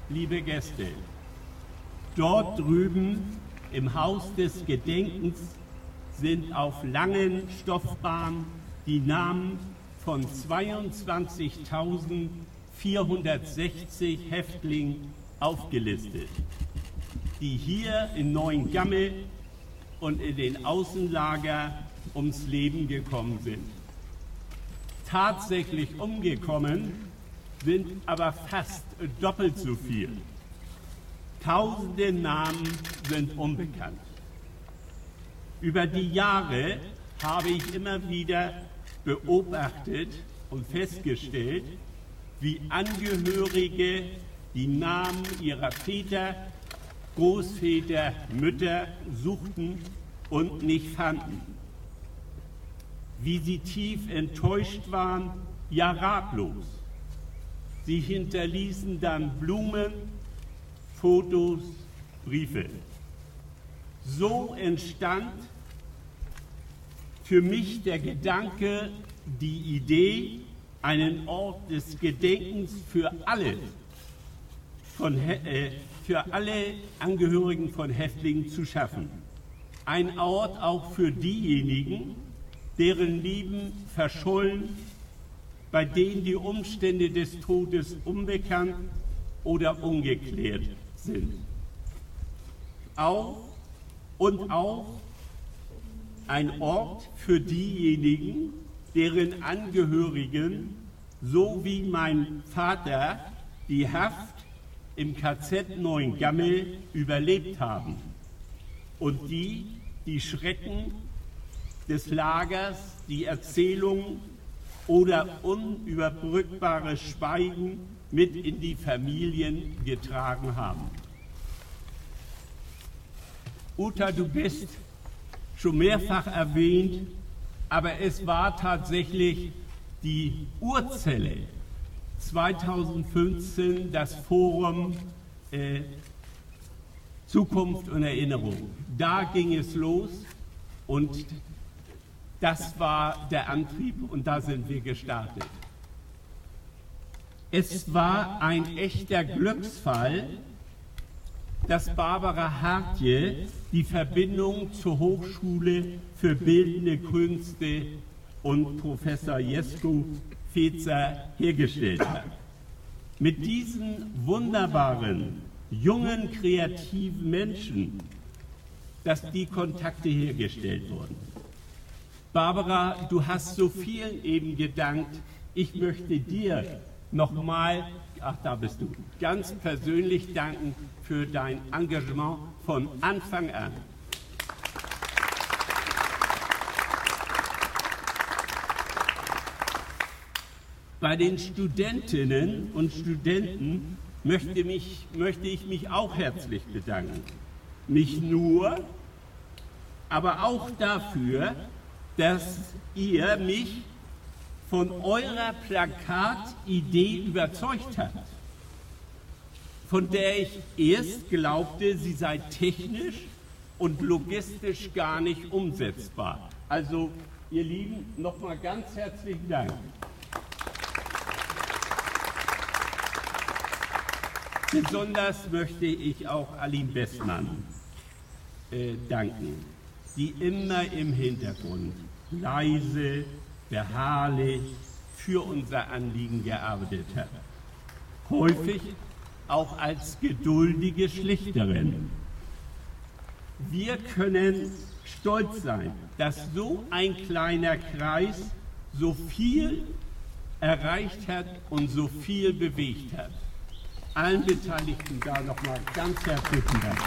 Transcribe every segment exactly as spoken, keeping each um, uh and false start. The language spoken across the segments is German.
liebe Gäste, dort drüben im Haus des Gedenkens sind auf langen Stoffbahnen die Namen von zweiundzwanzigtausendvierhundertsechzig Häftlingen aufgelistet, die hier in Neuengamme und in den Außenlager ums Leben gekommen sind. Tatsächlich umgekommen sind aber fast doppelt so viel. Tausende Namen sind unbekannt. Über die Jahre habe ich immer wieder beobachtet und festgestellt, wie Angehörige die Namen ihrer Väter, Großväter, Mütter suchten und nicht fanden. Wie sie tief enttäuscht waren, ja ratlos. Sie hinterließen dann Blumen, Fotos, Briefe. So entstand für mich der Gedanke, die Idee, einen Ort des Gedenkens für alle, von, äh, für alle Angehörigen von Häftlingen zu schaffen. Ein Ort auch für diejenigen, deren Leben verschollen, bei denen die Umstände des Todes unbekannt oder ungeklärt sind. Auch und auch ein Ort für diejenigen, deren Angehörigen, so wie mein Vater, die Haft im K Z Neuengamme überlebt haben und die die Schrecken des Lagers, die Erzählungen oder unüberbrückbares Schweigen mit in die Familien getragen haben. Uta, du bist schon mehrfach erwähnt, aber es war tatsächlich die Urzelle zweitausendfünfzehn, das Forum äh, Zukunft und Erinnerung. Da ging es los und das war der Antrieb und da sind wir gestartet. Es war ein echter Glücksfall, dass Barbara Hartje die Verbindung zur Hochschule für Bildende Künste und Professor Jesko Fezer hergestellt hat. Mit diesen wunderbaren, jungen, kreativen Menschen, dass die Kontakte hergestellt wurden. Barbara, du hast so vielen eben gedankt. Ich möchte dir nochmal, ach da bist du, ganz persönlich danken für dein Engagement von Anfang an. Bei den Studentinnen und Studenten möchte, mich, möchte ich mich auch herzlich bedanken. Nicht nur, aber auch dafür, dass ihr mich von eurer Plakatidee überzeugt habt, von der ich erst glaubte, sie sei technisch und logistisch gar nicht umsetzbar. Also, ihr Lieben, nochmal ganz herzlichen Dank. Besonders möchte ich auch Aline Bestmann äh, danken, die immer im Hintergrund leise, beharrlich für unser Anliegen gearbeitet hat. Häufig auch als geduldige Schlichterin. Wir können stolz sein, dass so ein kleiner Kreis so viel erreicht hat und so viel bewegt hat. Allen Beteiligten da nochmal ganz herzlichen Dank.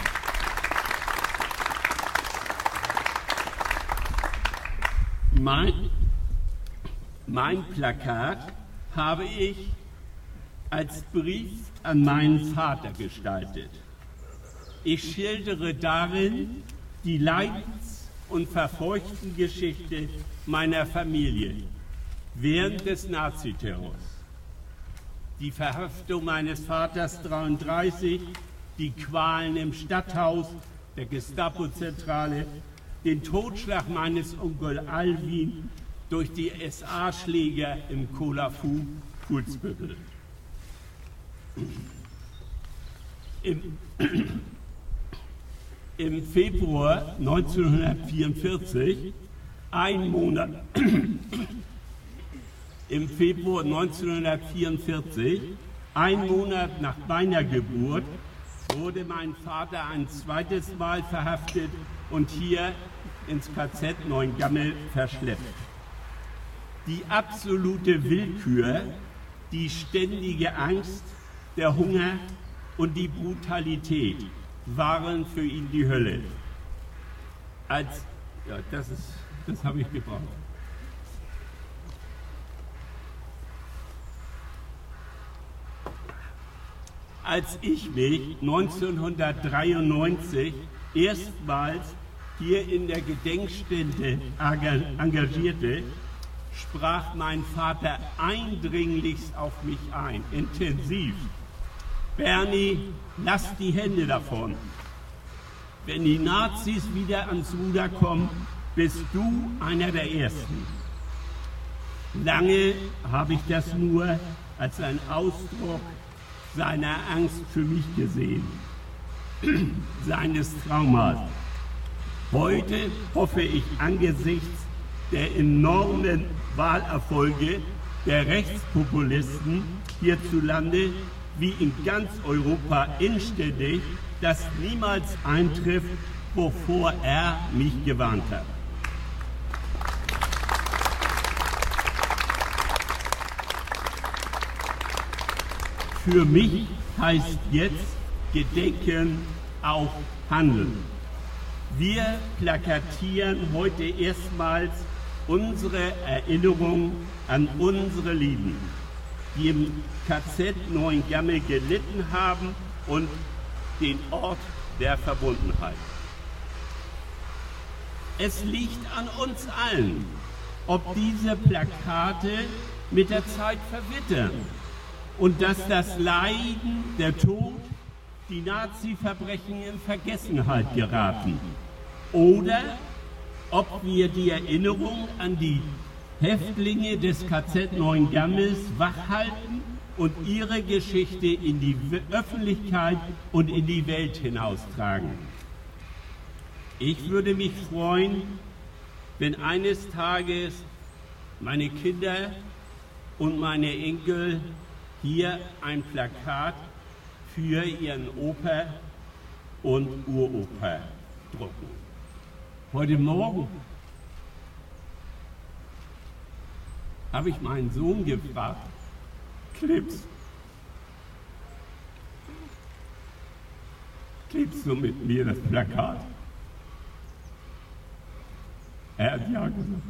Mein, mein Plakat habe ich als Brief an meinen Vater gestaltet. Ich schildere darin die Leidens- und Verfolgtengeschichte meiner Familie während des Naziterrors. Die Verhaftung meines Vaters dreiunddreißig, die Qualen im Stadthaus, der Gestapo-Zentrale, den Totschlag meines Onkel Alwin durch die S A-Schläger im Kolafu Fuhlsbüttel. Im, im Februar neunzehnhundertvierundvierzig, ein Monat, im Februar neunzehnhundertvierundvierzig, ein Monat nach meiner Geburt, wurde mein Vater ein zweites Mal verhaftet und hier ins K Z Neuengamme verschleppt. Die absolute Willkür, die ständige Angst, der Hunger und die Brutalität waren für ihn die Hölle. Als, ja, das ist, das habe ich gebraucht. Als ich mich neunzehnhundertdreiundneunzig erstmals hier in der Gedenkstätte engagierte, sprach mein Vater eindringlichst auf mich ein, intensiv. Bernie, lass die Hände davon. Wenn die Nazis wieder ans Ruder kommen, bist du einer der Ersten. Lange habe ich das nur als einen Ausdruck seiner Angst für mich gesehen, seines Traumas. Heute hoffe ich angesichts der enormen Wahlerfolge der Rechtspopulisten hierzulande wie in ganz Europa inständig, dass niemals eintrifft, wovor er mich gewarnt hat. Für mich heißt jetzt Gedenken auch Handeln. Wir plakatieren heute erstmals unsere Erinnerung an unsere Lieben, die im K Z Neuengamme gelitten haben und den Ort der Verbundenheit. Es liegt an uns allen, ob diese Plakate mit der Zeit verwittern und dass das Leiden, der Tod, die Nazi-Verbrechen in Vergessenheit geraten. Oder ob wir die Erinnerung an die Häftlinge des K Z Neuengammes wachhalten und ihre Geschichte in die Öffentlichkeit und in die Welt hinaustragen. Ich würde mich freuen, wenn eines Tages meine Kinder und meine Enkel hier ein Plakat für ihren Opa und Uropa drucken. Heute Morgen habe ich meinen Sohn gefragt, Klips, klebst du mit mir das Plakat? Er hat ja gesagt.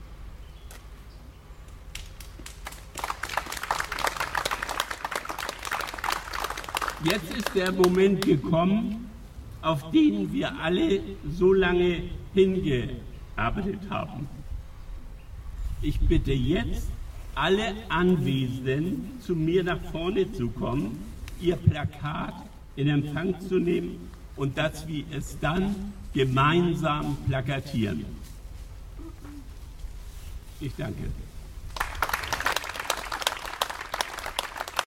Jetzt ist der Moment gekommen, auf den wir alle so lange hingearbeitet haben. Ich bitte jetzt alle Anwesenden, zu mir nach vorne zu kommen, ihr Plakat in Empfang zu nehmen und dass wir es dann gemeinsam plakatieren. Ich danke.